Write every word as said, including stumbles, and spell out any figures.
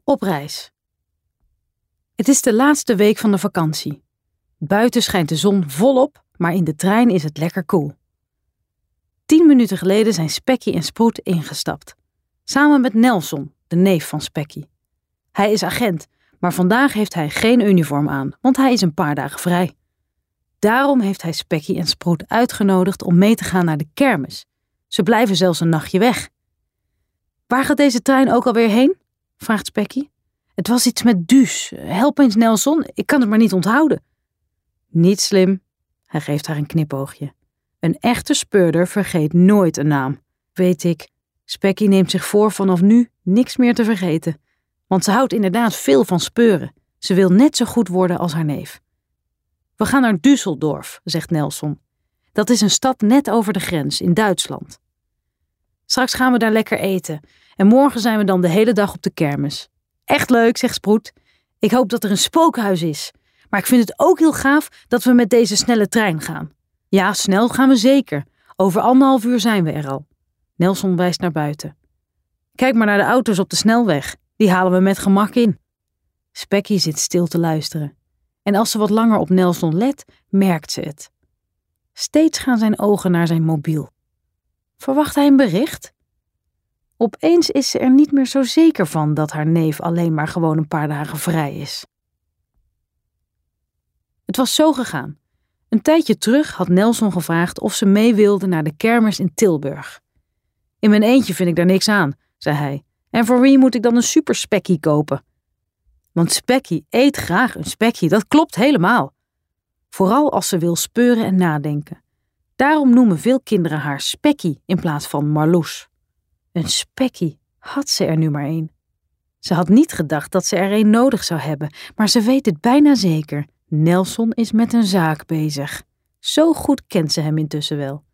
Op reis. Het is de laatste week van de vakantie. Buiten schijnt de zon volop, maar in de trein is het lekker koel. Tien minuten geleden zijn Specky en Sproet ingestapt. Samen met Nelson, de neef van Specky. Hij is agent, maar vandaag heeft hij geen uniform aan, want hij is een paar dagen vrij. Daarom heeft hij Specky en Sproet uitgenodigd om mee te gaan naar de kermis. Ze blijven zelfs een nachtje weg. Waar gaat deze trein ook alweer heen? Vraagt Specky. Het was iets met Duus. Help eens, Nelson, ik kan het maar niet onthouden. Niet slim. Hij geeft haar een knipoogje. Een echte speurder vergeet nooit een naam. Weet ik. Specky neemt zich voor vanaf nu niks meer te vergeten. Want ze houdt inderdaad veel van speuren. Ze wil net zo goed worden als haar neef. We gaan naar Düsseldorf, zegt Nelson. Dat is een stad net over de grens, in Duitsland. Straks gaan we daar lekker eten. En morgen zijn we dan de hele dag op de kermis. Echt leuk, zegt Sproet. Ik hoop dat er een spookhuis is. Maar ik vind het ook heel gaaf dat we met deze snelle trein gaan. Ja, snel gaan we zeker. Over anderhalf uur zijn we er al. Nelson wijst naar buiten. Kijk maar naar de auto's op de snelweg. Die halen we met gemak in. Specky zit stil te luisteren. En als ze wat langer op Nelson let, merkt ze het. Steeds gaan zijn ogen naar zijn mobiel. Verwacht hij een bericht? Opeens is ze er niet meer zo zeker van dat haar neef alleen maar gewoon een paar dagen vrij is. Het was zo gegaan. Een tijdje terug had Nelson gevraagd of ze mee wilde naar de kermis in Tilburg. In mijn eentje vind ik daar niks aan, zei hij. En voor wie moet ik dan een super Specky kopen? Want Specky eet graag een Specky, dat klopt helemaal. Vooral als ze wil speuren en nadenken. Daarom noemen veel kinderen haar Specky in plaats van Marloes. Een Specky, had ze er nu maar één. Ze had niet gedacht dat ze er één nodig zou hebben, maar ze weet het bijna zeker. Nelson is met een zaak bezig. Zo goed kent ze hem intussen wel.